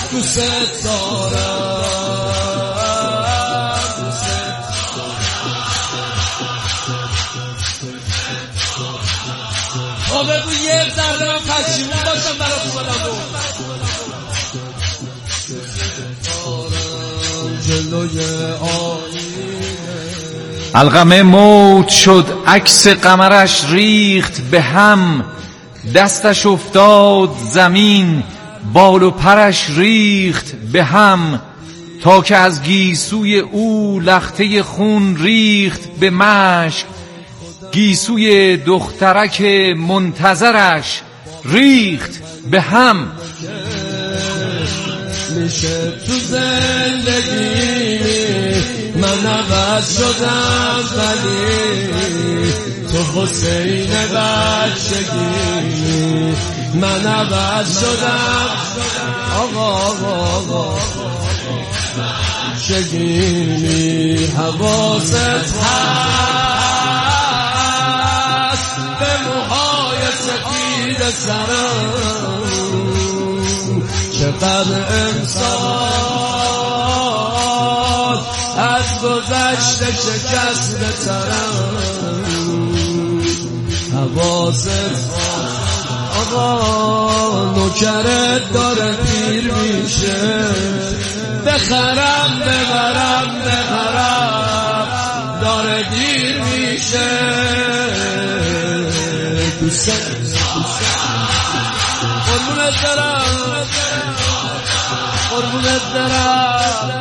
دوست دارم بگو یه ذره من پشیمون باشم برای خودمو القمه موج شد عکس قمرش ریخت به هم دستش افتاد زمین بال و پرش ریخت به هم تا که از گیسوی او لخته خون ریخت به مشک گیسوی دخترک منتظرش ریخت به هم میشه تو زندگی من عوض شدم ولی تو حسین بچگی من عوض شدم آقا بچگی حواست هست به موهای سفید سرم چقدر امسال از گذشته شکسته ترم حواست آقا نوکرت داره پیر میشه بخرم داره دیر میشه دوست قربونت برم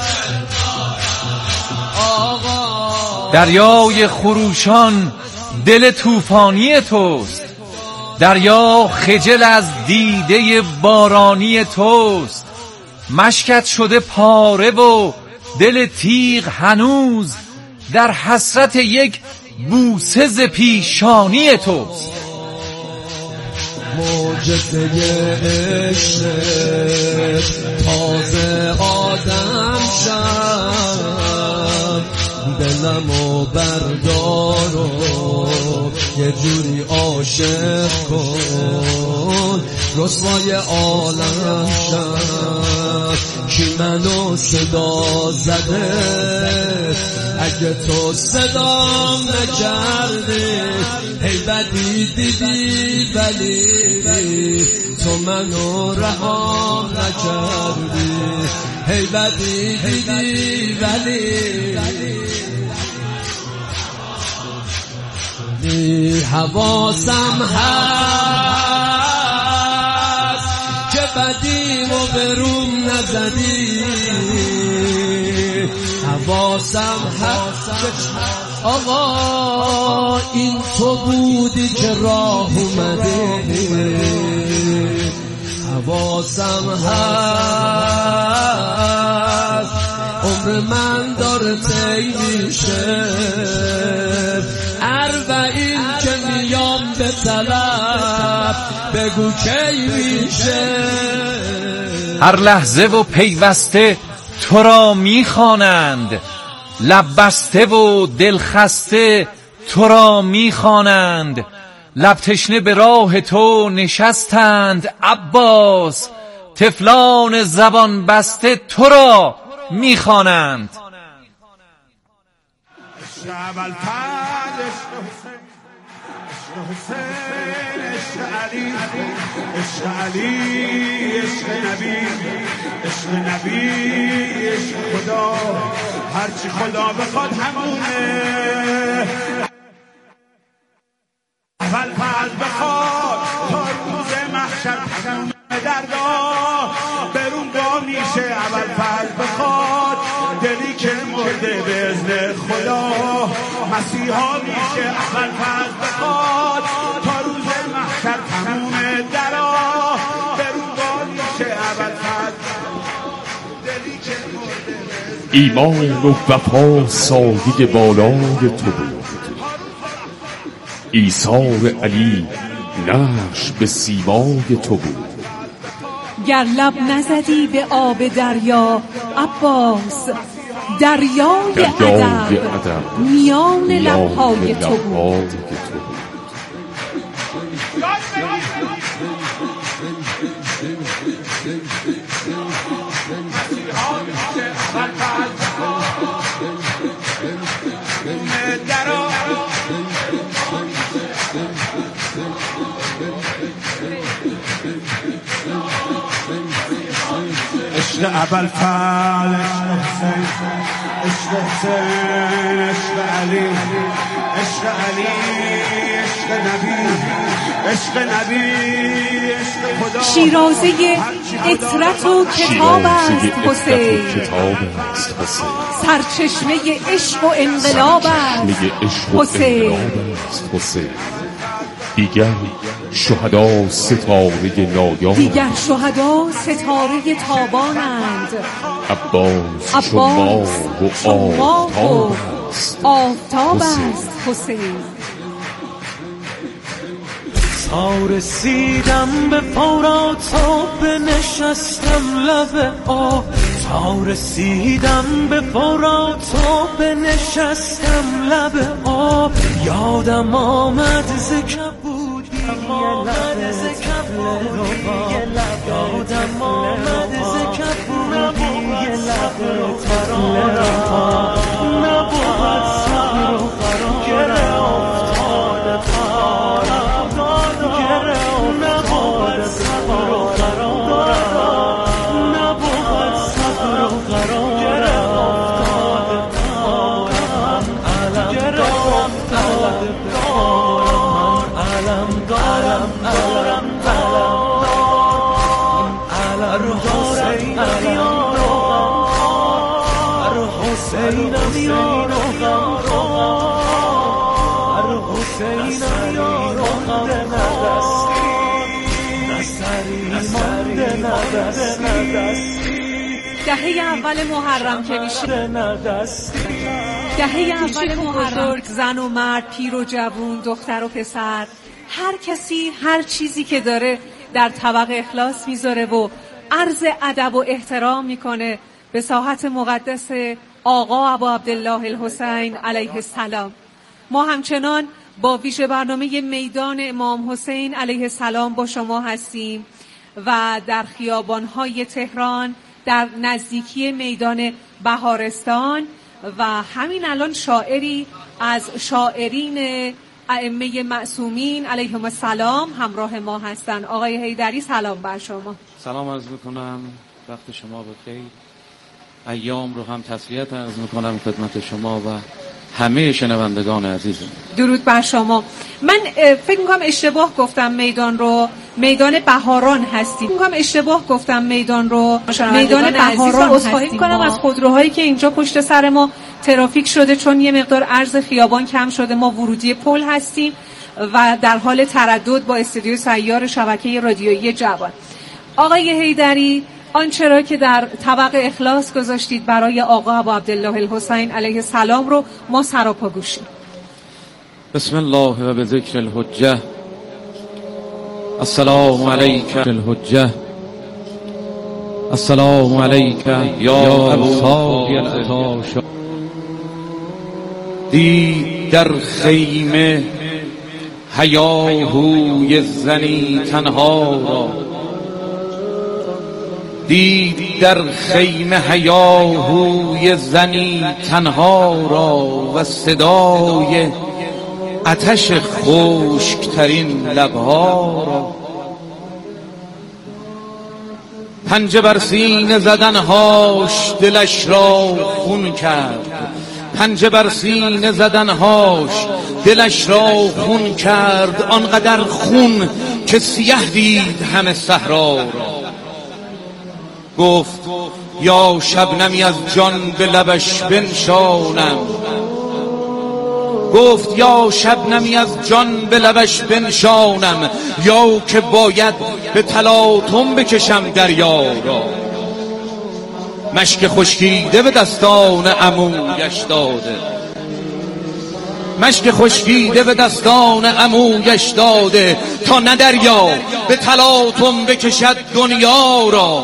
آقا دریای خروشان دل طوفانی توست دریا خجل از دیده بارانی توست مشکت شده پاره و دل تیغ هنوز در حسرت یک بوسه ز پیشانی توست معجزه عشق تازه آدم شد دلمو بردار و یه جوری عاشق کن رسوای عالم شد کی منو صدا زده اگه تو صدام نکردی هی بدی دیدی ولی تو منو رها نکردی هی بدی دیدی ولی حواسم هست که بدیمو بروم نزدی حواسم هست آقا این تو بودی که راه اومدی حواسم هست عمر من داره طی میشه اربعین که میام به طلب بگو کی میشه هر لحظه و پیوسته تو را میخوانند لب بسته و دلخسته تو را میخوانند لب تشنه به راه تو نشستند عباس طفلان زبان بسته تو را میخوانند عشق علی عشق نبی عشق نبی عشق خدا هرچی خدا بخواد همونه اول فرض بخواد تا روز محشر همون درگاه برون با میشه اول فرض بخواد دلی که مرده به اذن خدا مسیحا میشه اول فرض بخواد تا روز محشر همون درگاه برون با میشه اول فرض دلی که مرده ایمان و وفا سایه بالای تو بود ایثار علی نقش به سیمای تو بود گر لب نزدی به آب دریا عباس دریای ادب میان لبهای تو بود عشق ابوالفضل، عشق حسین، عشق حسین، عشق علی، عشق علی، عشق نبی، عشق نبی، عشق خدا. شیرازه اطرت و کتاب است حسین، سرچشمه عشق و انقلاب است حسین. دیگر شهدا ستاره نایان، دیگر شهدا ستاره تابانند. عباس چو ماه و آفتاب است حسین. تا رسیدم به فرات و بنشستم لب آب، تا رسیدم به فرات و بنشستم لب آب. یادم آمد ز کبودی لب یادم آمد ز کبودی لب ترانم. نبود صبر و قرار گره افتاد پارم، گره نبود صبر و قرار، نبود صبر و قرار، گره افتاد پارم. علم دارم، علم دارم، علم دارم، حسینم یارو غم، حسینم یارو غم، نسری ندستی. دهه اول محرم که میشه، دهه اول محرم، زن و مرد، پیر و جوون، دختر و پسر، هر کسی هر چیزی که داره در طبق اخلاص میذاره و عرض ادب و احترام میکنه به ساحت مقدس آقا ابا عبدالله الحسین علیه السلام. ما همچنان با ویژه برنامه میدان امام حسین علیه السلام با شما هستیم و در خیابان‌های تهران در نزدیکی میدان بهارستان و همین الان شاعری از شاعرین ائمه معصومین علیهم السلام همراه ما هستند. آقای حیدری سلام بر شما. سلام عرض میکنم، وقت شما بخیر. ایام رو هم تسلیت عرض میکنم خدمت شما و همه شنوندگان عزیزم. درود بر شما. من فکر میکنم اشتباه گفتم میدان رو، میدان بهاران هستیم. میگم اشتباه گفتم میدان رو، میدان بهاران عذرخواهی میکنم از خودروهایی که اینجا پشت سر ما ترافیک شده، چون یه مقدار عرض خیابان کم شده. ما ورودی پل هستیم و در حال تردد با استودیو سیار شبکه رادیویی جوان. آقای حیدری، آنچه را که در طبق اخلاص گذاشتید برای آقا ابا عبدالله الحسین علیه السلام رو ما سراپا گوشیم. بسم الله و به ذکر الحجه. السلام علیک الحجه، السلام علیک یا ابوالفضل العطا. دید در خیمه هیاهوی زنی تنها را، دید در خیمه هیاهوی زنی تنها را و صدای آتش خشکترین لبها را. پنجه بر سینه زدنهاش دلش را خون کرد، پنجه بر سینه زدنهاش دلش را خون کرد، آنقدر خون که سیه دید همه صحرا را. گفت یا شبنمی از جان به لبش بنشانم، گفت یا شبنمی از جان به لبش بنشانم، یا که باید به تلاطم بکشم دریا را. مشک خشکیده به دستان عمویش داده، مشک خشکیده به دستان عمویش داده، تا نه دریا به تلاطم بکشد دنیا را.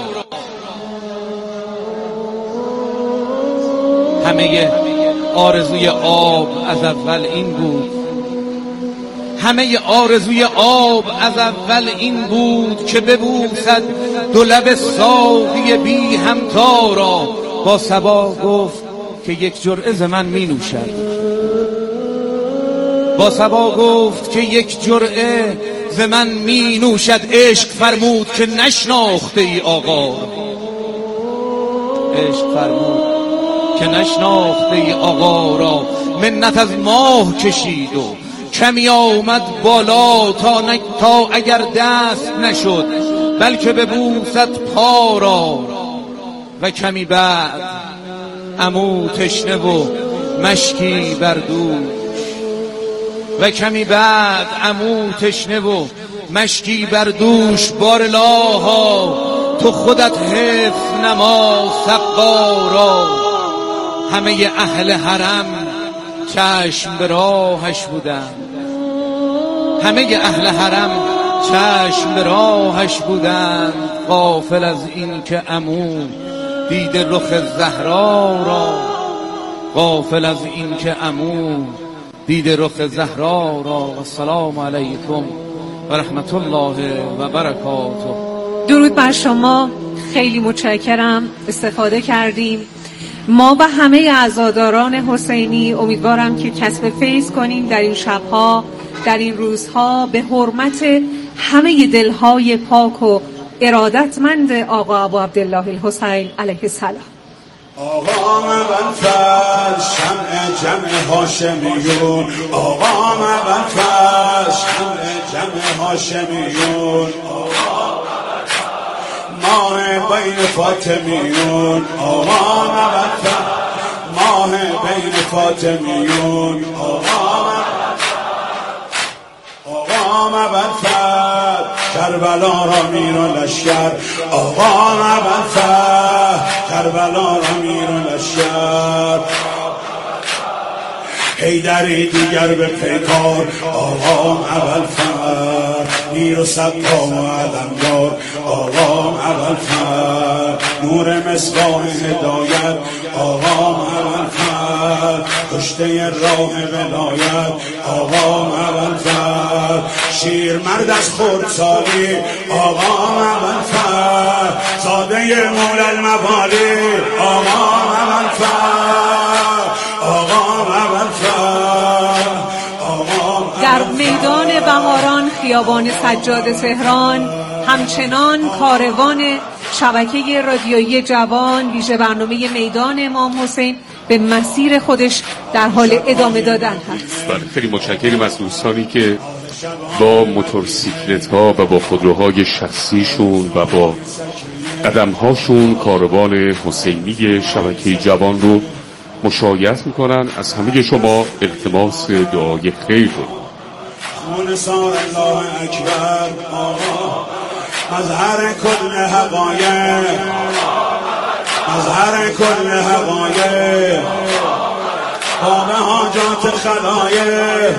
همه آرزوی آب از اول این بود، همه آرزوی آب از اول این بود که ببوسد دو لب ساقی بی همتا را. با صبا گفت که یک جرعه ز من می نوشد، با صبا گفت که یک جرعه ز من می نوشد. عشق فرمود که نشناخته ای آقا، عشق فرمود که نشناخته آقا را منت از ماه کشید و کمی آمد بالا تا اگر دست نشد بلکه ببوسد پا را و کمی بعد عمو تشنه و مشکی بر دوش و کمی بعد عمو تشنه و مشکی بر دوش بارلاها تو خودت حفظ نما سقا را. همه اهل حرم چشم به راهش بودند، همه اهل حرم چشم به راهش بودند، غافل از این که عمو دیده رخ زهرا را، غافل از این که عمو دیده رخ زهرا را. السلام علیکم و رحمت الله و برکاته. درود بر شما، خیلی متشکرم، استفاده کردیم. ما و همه عزاداران حسینی امیدوارم که کسب فیض کنیم در این شبها، در این روزها، به حرمت همه دلهای پاک و ارادتمند آقا ابو عبدالله الحسین علیه السلام. آقا مبلفل شمع جمع هاشمیون، آقا مبلفل شمع جمع هاشمیون، ماه بین فاطمیون، آقا مبلفل ماه بین فاطمیون، آقا مبلفل کربلا را میر و لشکر، آقا مبلفل کربلا را میر و لشکر، حیدری دیگر به پیکار، آقا مبلفل میر و سقا و علمدار، آقا مبلفل نور مصباح هدایت، آقا مبلفل کشته راه ولایت، آقا مبلفل شیر مرد از خردسالی، آقا مبلفل زاده مولا الموالی، آقا مبلفل، آقا مبلفل، در میدان بهاران خیابان سجاد تهران همچنان کاروان شبکه رادیویی جوان ویژه برنامه میدان امام حسین به مسیر خودش در حال ادامه دادن هست. بله، خیلی متشکریم از دوستانی که با موتورسیکلت ها و با خودروهای شخصیشون و با قدم هاشون کاروان حسینی شبکه جوان رو مشایعت میکنن. از همه شما التماس دعای خیر رو. الله اکبر، آقا مظهر کل حقایق، مظهر کل حقایق، باب حاجات خلایق،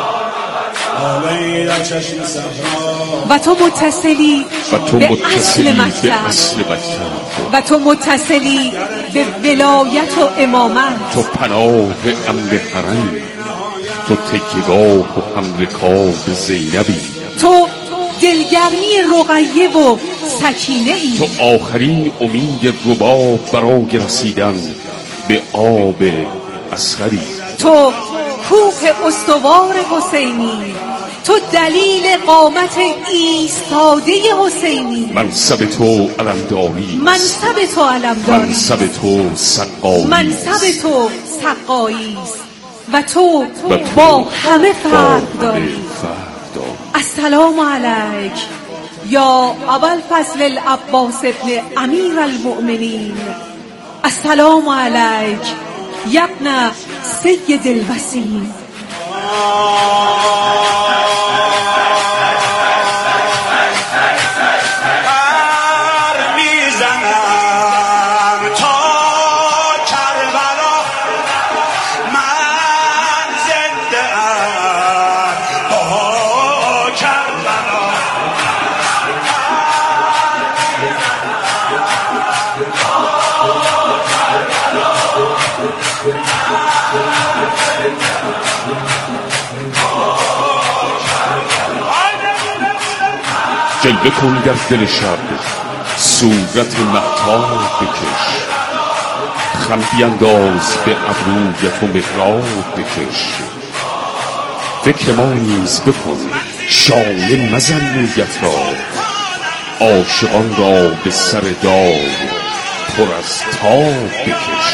آبی در چشم صحرا، و تو متصلی به اصل مطلب، و تو متصلی به ولایت و امامت، تو پناه امر حرم، تو تکیگاه و امرکاب زینبی، تو دلگرمی رقیه و سکینه ای، تو آخرین امید رباب برای رسیدن به آب اصغری، تو کوه استوار حسینی، تو دلیل قامت ایستاده حسینی، منصب تو علمداری، منصب تو علمداری، منصب تو سقایی، منصب تو سقایی است و تو با همه فرق داری. السلام علیک یا ابوالفضل العباس ابن امیر المؤمنین، السلام علیک یا ابن سید الوسیم. جلوه کن در دل شب صورت مهتاب بکش، خم بینداز به ابرویت و محراب بکش، فکر ما نیز بکن شانه مزن مویت را، عاشقان را به سر دار پر از تاب بکش.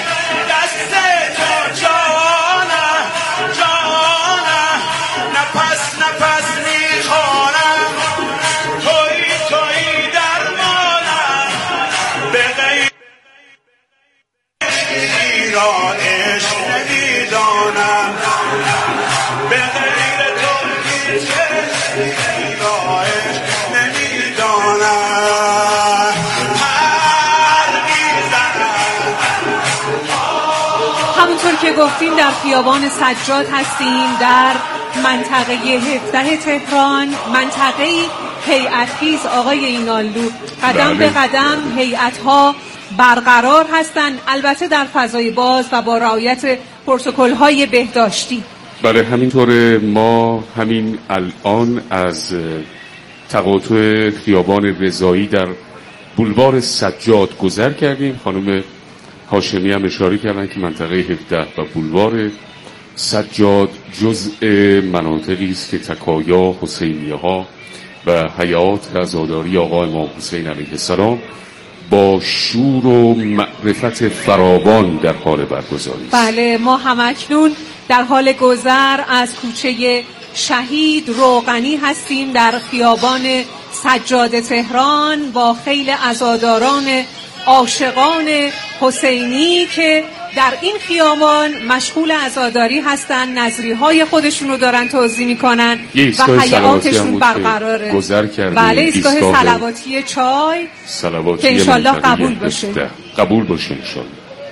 همونطور که گفتیم در خیابان سجاد هستیم، در منطقه 17 تهران، منطقه هیئت‌خیز آقای ایناللو. قدم به قدم هیئت‌ها برقرار هستند، البته در فضای باز و با رعایت پروتکل‌های بهداشتی. بله همینطوره. ما همین الان از تقاطع خیابان رضایی در بولوار سجاد گذر کردیم. خانم هاشمی هم اشاره کردن که منطقه 17 و بولوار سجاد جزء مناطقی است که تکایا، حسینیه ها و حیات عزاداری آقا امام حسین علیه السلام با شور و معرفت فراوان در حال برگزاری است. بله ما همکنون در حال گذر از کوچه شهید روغنی هستیم در خیابان سجاد تهران با خیل عزاداران عاشقان حسینی که در این خیابان مشغول عزاداری هستن، نظریهای خودشون رو دارن توزیع میکنن و حیاتشون برقراره. بله ایستگاه صلواتی چای که انشالله قبول باشه. قبول باشه انشالله.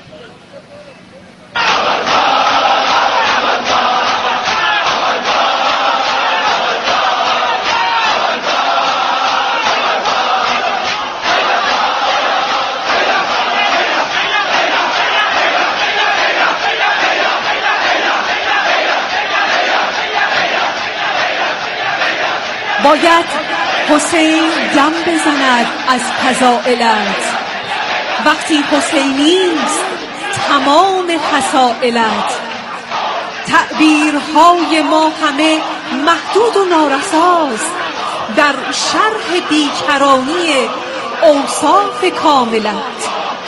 باید حسین دم بزند از فضائلت، وقتی حسینیست تمام خصائلت. تعبیرهای ما همه محدود و نارساست در شرح بیکرانی اوصاف کاملت.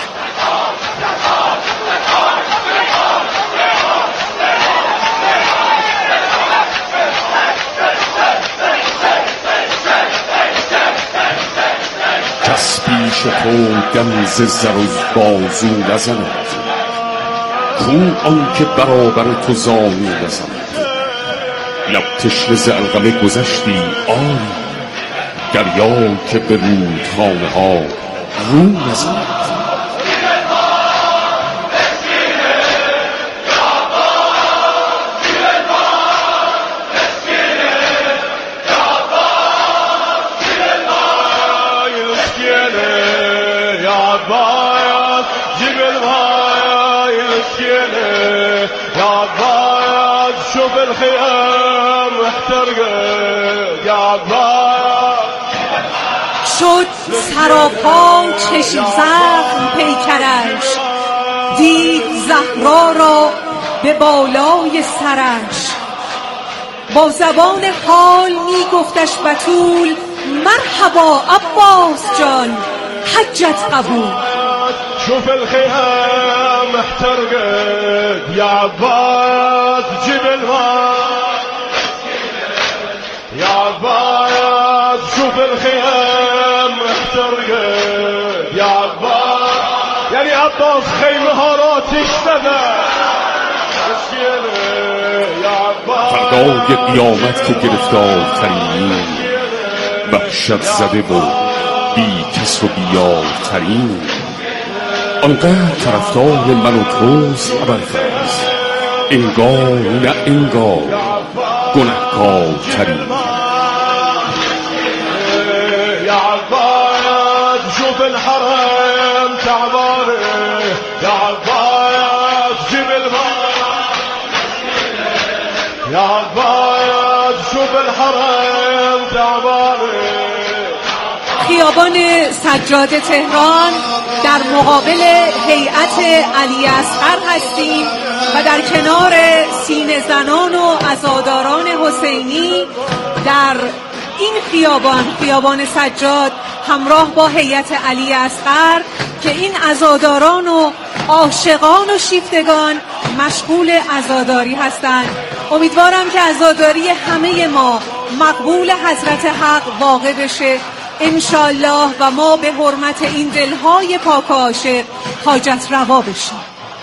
کس پیش تو دم ز زر و بازو نزند، کو آن که برابر تو زانو نزند. لب تشنه ز علقمه گذشتی آری، دریا که به رودخانه ها رو نزند. شد سراپا چشم زخم پیکرش، دید زهرا را به بالای سرش. با زبان حال می گفتش بتول، مرحبا عباس جان حجت قبول. شوف الخيام احترقت يا عباس جيب الماء، يا عباس شوف الخيام احترقت يا عباس. يعني عباس خيمها را تشتغل يا عباس. فردای قیامت که گرفتارترین، وحشت زده و بی کس و بیارترین. آنقدر طرفدار من و توست ابوالفضل، انگار نه انگار گنهکارترین. يا عباس شوف الحرم تعبانه، يا عباس جيب الماء، يا عباس شوف الحرم تعبانه. خیابان سجاد تهران در مقابل هیئت علی اصغر هستیم و در کنار سینه زنان و عزاداران حسینی در این خیابان سجاد همراه با هیئت علی اصغر که این عزاداران و عاشقان و شیفتگان مشغول عزاداری هستند. امیدوارم که عزاداری همه ما مقبول حضرت حق واقع بشه انشالله و ما به حرمت این دلهای پاک و عاشق حاجت روا بشیم.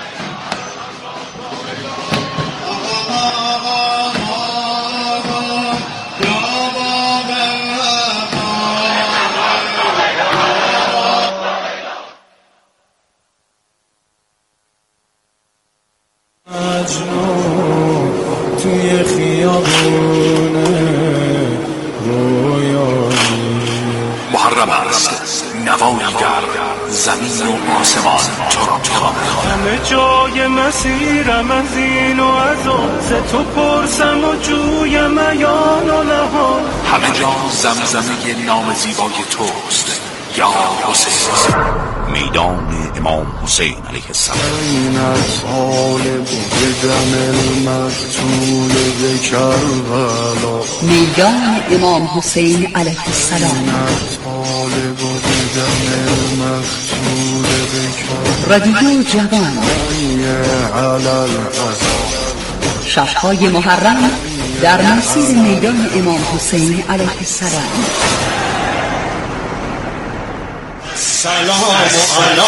توی خیابونه رویایی محرم است نوایی در زمین و آسمان تو را میخوام. همه جای مسیرم از این و از آن، ز تو پرسم و جویم عیان و نهان. همه جا زمزمه نام زیبای توست یا حسین. میدان امام حسین علیه السلام. این از حال بودم المقتول به کربلا. میدان امام حسین علیه السلام. از حال بودم المقتول به کربلا. رادیو جوان شب‌های محرم در مسیر میدان امام حسین علیه السلام. سلام علی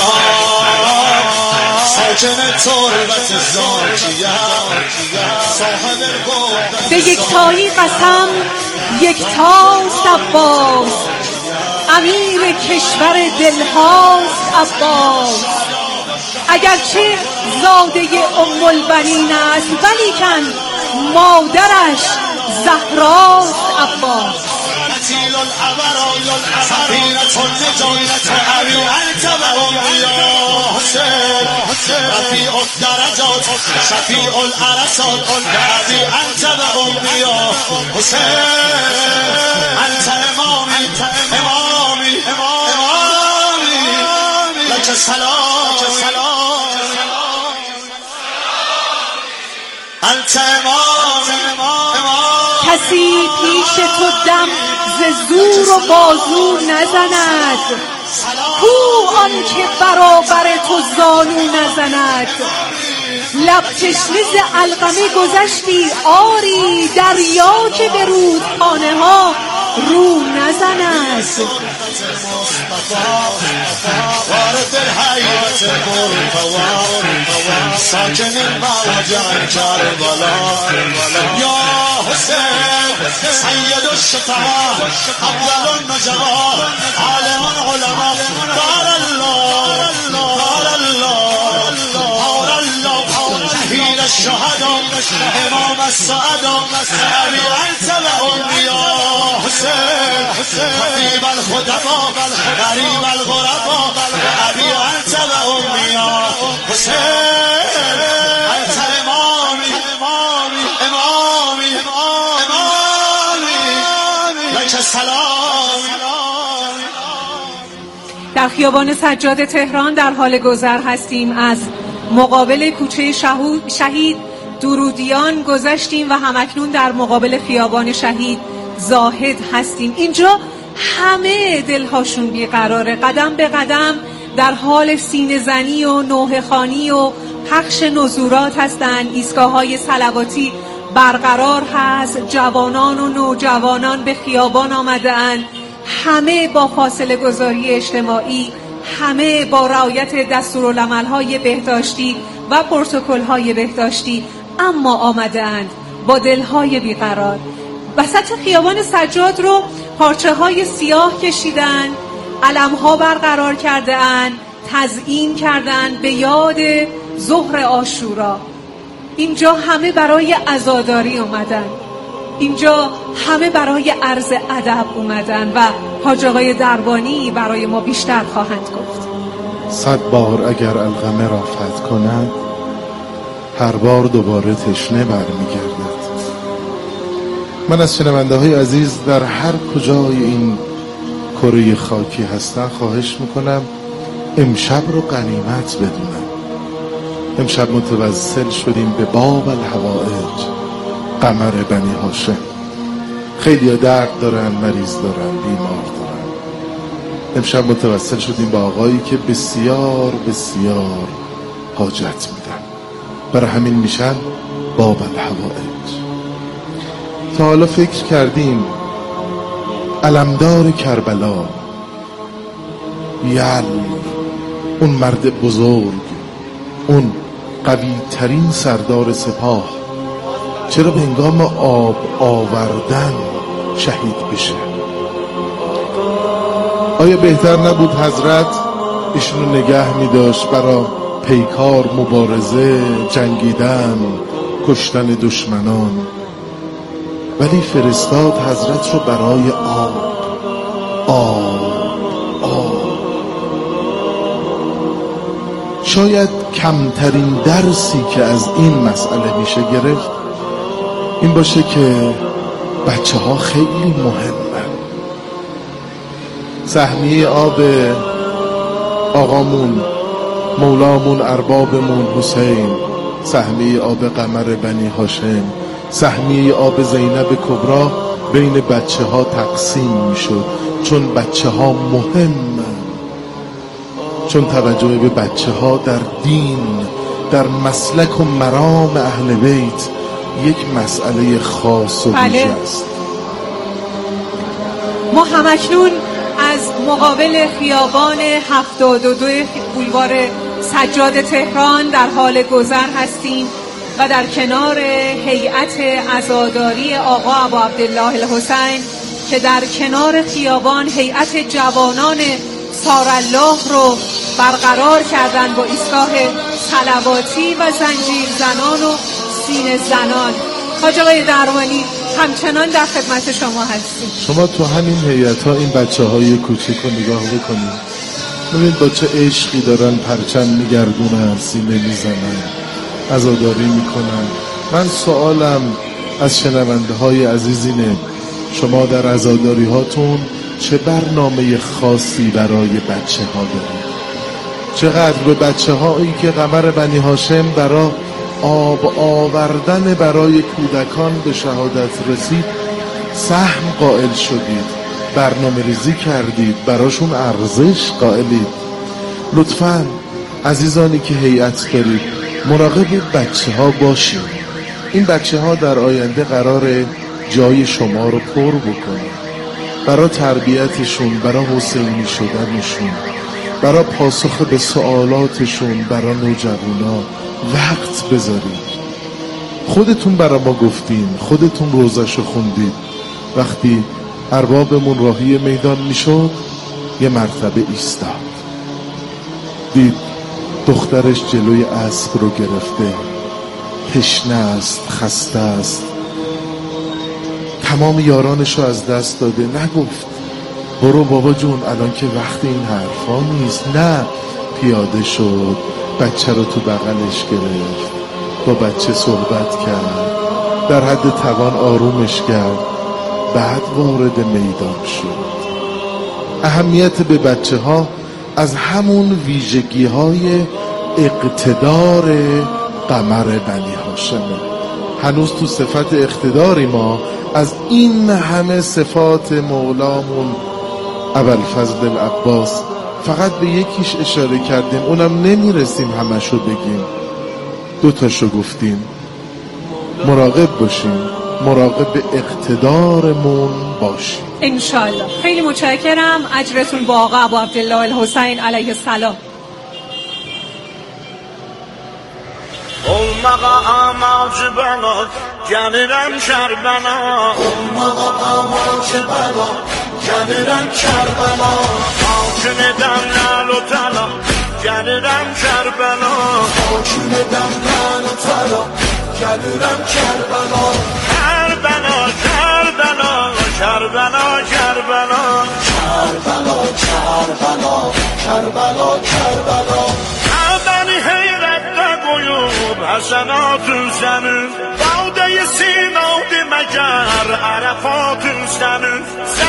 ساکن تربت زاکیه صاحب القدرت. به یکتایی قسم یکتاست عباس، امیر کشور دلهاست عباس. اگرچه زاده ام البنین است ولیکن مادرش زهراست عباس. قتیل العبرای سفینة النجات ابی انت و امی یا حسین. رفیع الدرجات شفیع العرصات ابی انت و امی یا حسین. انت امامی امامی امامی لک سلام انت امامی. کسی پیش تو دم ز زور و بازو نزند، کو آن که برابر تو زانو نزند. لب تشنه ز علقمه گذشتی آری، دریا که به رودخانه ها رو نزند. وارد الحیات مرتوار ساکن الموجع کربلا. یا حسین سید الشفعاء اول النجوى عالم علما. دار الله دار الله دار الله شهید الشهداء امام السعداء ابی انت و امی یا حسین. خطیب الخطباء غریب الغرباء ابی انت و امی یا حسین. انت امامی امامی امامی امامی لک سلام. در خیابان سجاد تهران در حال گذر هستیم. از مقابل کوچه شهید درودیان گذشتیم و همکنون در مقابل خیابان شهید زاهد هستیم. اینجا همه دلهاشون بیقراره، قدم به قدم در حال سینه زنی و نوحه خوانی و پخش نزورات هستند. ایستگاه‌های صلواتی برقرار هست، جوانان و نوجوانان به خیابان آمده‌اند، همه با فاصله گذاری اجتماعی، همه با رعایت دستورالعمل‌های بهداشتی و پروتکل‌های بهداشتی، اما آمده‌اند با دل‌های بیقرار. وسط خیابان سجاد رو پارچه‌های سیاه کشیدن، علم‌ها برقرار کرده‌اند، تزیین کردن به یاد ظهر عاشورا. اینجا همه برای عزاداری اومدن، اینجا همه برای عرض ادب اومدن و حاج آقای دربانی برای ما بیشتر خواهند گفت. 100 بار اگر علقمه را فتح کند، هر بار دوباره تشنه برمیگردد. من از شنونده های عزیز در هر کجای این کره خاکی هستن خواهش میکنم امشب رو غنیمت بدونم. امشب متوسل شدیم به باب الحوائج، قمر بنی هاشم. خیلی درد دارن، مریض دارن، بیمار دارن. امشب متوسل شدیم با آقایی که بسیار بسیار حاجت میدن، برای همین میشن باب الحوائج. تا حالا فکر کردیم علمدار کربلا، اون مرد بزرگ، اون قوی ترین سردار سپاه، چرا به هنگام آب آوردن شهید بشه؟ آیا بهتر نبود حضرت ایشونو نگه می داشت برای پیکار، مبارزه، جنگیدن، کشتن دشمنان؟ ولی فرستاد حضرت رو برای آب. شاید کمترین درسی که از این مسئله میشه گرفت این باشه که بچه ها خیلی مهمن. سهمیه آب آقامون، مولامون، اربابمون حسین، سهمیه آب قمر بنی هاشم، سهمیه آب زینب کبرا بین بچه ها تقسیم میشد، چون بچه ها مهمن، چون توجه به بچه ها در دین، در مسلک و مرام اهل بیت یک مسئله خاص و ویژه است. ما همکنون از مقابل خیابان 72 بولوار سجاد تهران در حال گذر هستیم و در کنار هیئت عزاداری آقا ابو عبدالله الحسین که در کنار خیابان هیئت جوانان سارالله رو برقرار کردن با ایستگاه صلواتی و زنجیر زنان و سینه زنان. حاج آقای درمانی همچنان در خدمت شما هستیم. شما تو همین هیئت‌ها این بچه‌های کوچیک رو نگاه بکنید، ببینید با چه عشقی دارن پرچم میگردونن، سینه میزنن، عزاداری میکنن. من سوالم از شنونده‌های عزیز اینه، شما در عزاداری هاتون چه برنامه خاصی برای بچه ها دارید؟ چقدر به بچه هایی که قمر بنی هاشم برای آب آوردن برای کودکان به شهادت رسید سهم قائل شدید، برنامه ریزی کردید، براشون ارزش قائلید؟ لطفاً عزیزانی که هیئت دارید مراقب بچه ها باشید. این بچه ها در آینده قراره جای شما رو پر بکنه، برای تربیتشون، برای حسینی شدنشون، برای پاسخ به سوالاتشون، برای نوجوانا وقت بذارید. خودتون برای ما گفتین، خودتون روزشو خوندید. وقتی اربابمون راهی میدان میشد یه مرتبه ایستاد، دید دخترش جلوی اسب رو گرفته، تشنه است، خسته است، تمام یارانشو از دست داده. نگفت برو بابا جون الان که وقت این حرفا نیست، نه، پیاده شد، بچه رو تو بغلش گرفت، با بچه صحبت کرد، در حد توان آرومش کرد، بعد وارد میدان شد. اهمیت به بچه ها از همون ویژگی های اقتدار قمر بنی هاشمه. هنوز تو صفت اقتداری ما از این همه صفات مولامون ابوالفضل العباس فقط به یکیش اشاره کردیم، اونم نمیرسیم همشو بگیم، دوتاشو گفتیم. مراقب باشیم، مراقب اقتدارمون باشیم انشالله. خیلی متشکرم، اجرتون با آقا ابو عبدالله الحسین علیه السلام. Olmağa amacı bana, gəlirəm Kərbəla. Olmağa amacı bana, gəlirəm Kərbəla. Hakim edəmlər o təla, gəlirəm Kərbəla. Hakim edəmlər o təla, gəlirəm Kərbəla. Kərbəla, Kərbəla, Kərbəla, Kərbəla. Kərbəla, Kərbəla, Kərbəla, Kərbəla. Bəni heyrətdə qoyub həsənatın sənin, Davdəyi Sinavdi məgər Ərəfatın sənin.